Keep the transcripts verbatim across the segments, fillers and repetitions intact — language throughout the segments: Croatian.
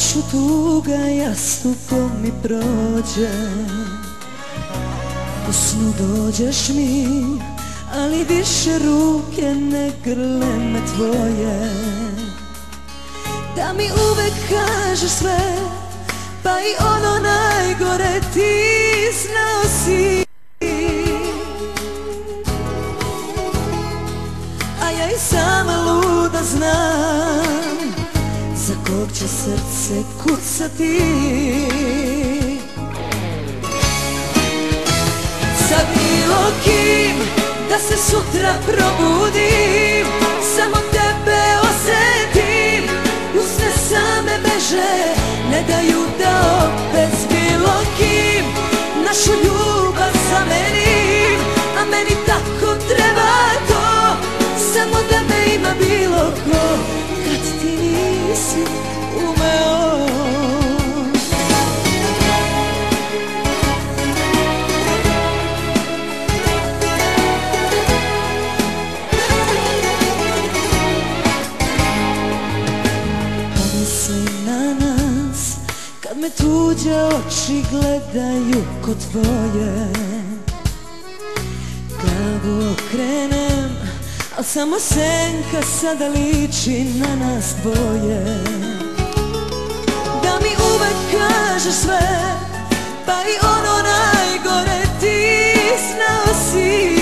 noću tuga jastukom mi prođe. U snu dođeš mi, ali više ruke ne grle me tvoje. Da mi uvek kažeš sve, pa i ono najgore ti znao si. A ja i sama luda znam za kog će srce kucati. Sa bilo kim da se sutra probudim, samo tebe osetim. Usne same beže, ne daju da opet s bilo kim našu ljubav zamenim. A meni tako treba to, samo da me ima bilo ko, kad ti nisi umeo. Pomislim na nas, kad me tuđe oči gledaju ko tvoje. Glavu okrenem, al samo senka sada liči na nas dvoje. Da mi uvek kažeš sve, pa i ono najgore ti znao si.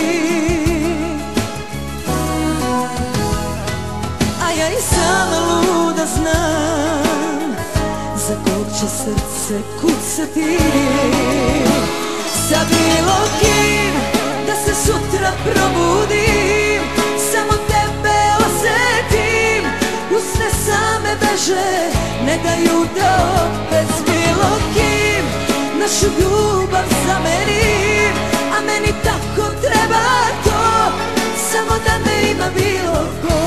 A ja i sama luda znam za kog će srce kucati. Sa bilo kim da se sutra probudim, samo tebe osetim. Usne same beže, ne daju da opet s bilo kim našu ljubav zamenim. A meni tako treba to, samo da me ima bilo ko,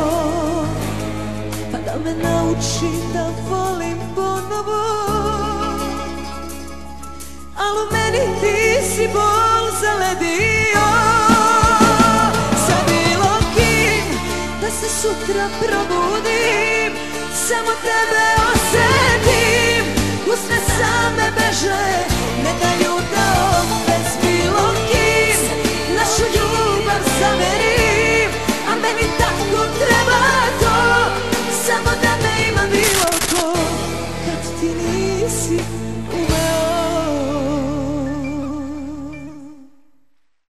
pa da me nauči da volim ponovo. Al u meni ti si bol zaledio. Sa bilo kim da se sutra probudim, samo tebe osetim. Usne same beže, ne daju da opet s bilo kim našu ljubav zamenim. A meni tako treba to, samo da me ima bilo ko, kad ti nisi